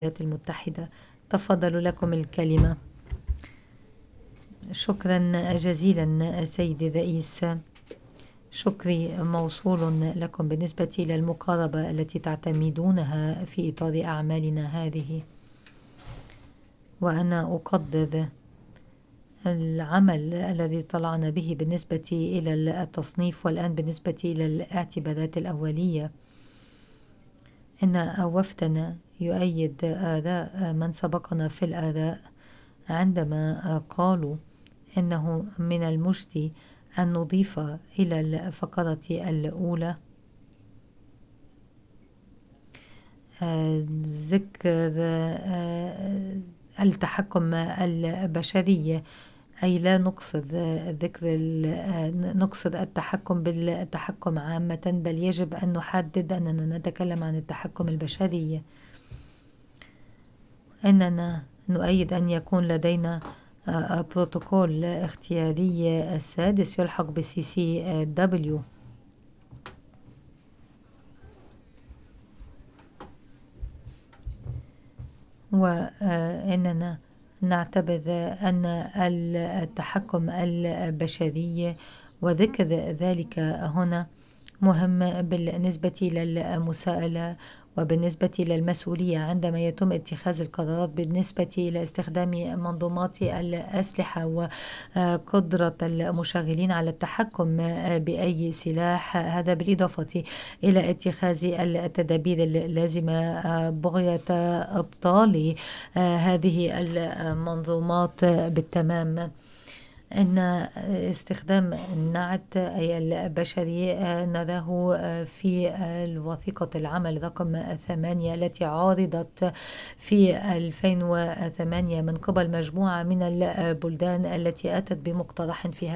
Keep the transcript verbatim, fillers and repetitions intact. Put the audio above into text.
الولايات المتحدة. تفضلوا لكم الكلمة. شكرا جزيلا سيدي الرئيس. شكري موصول لكم بالنسبة إلى المقاربة التي تعتمدونها في إطار أعمالنا هذه، وأنا أقدر العمل الذي طلعنا به بالنسبة إلى التصنيف، والآن بالنسبة إلى الاعتبارات الأولية. إن وفدنا يؤيد آراء من سبقنا في الآراء عندما قالوا إنه من المجدي أن نضيف إلى الفقرة الأولى ذكر التحكم البشري، أي لا نقصد ذكر نقصد التحكم بالتحكم عامة، بل يجب أن نحدد أننا نتكلم عن التحكم البشري. إننا نؤيد أن يكون لدينا بروتوكول اختياري السادس يلحق ب سي سي دبليو، وإننا نعتبر أن التحكم البشري وذكر ذلك هنا مهم بالنسبة للمساءلة وبالنسبة للمسؤولية عندما يتم اتخاذ القرارات بالنسبة إلى استخدام منظومات الأسلحة وقدرة المشغلين على التحكم بأي سلاح، هذا بالإضافة إلى اتخاذ التدابير اللازمة بغية إبطال هذه المنظومات بالتمام. إن استخدام النعت أي البشري نراه في الوثيقة العمل رقم ثمانية التي عارضت في ألفين وثمانية من قبل مجموعة من البلدان التي أتت بمقترح في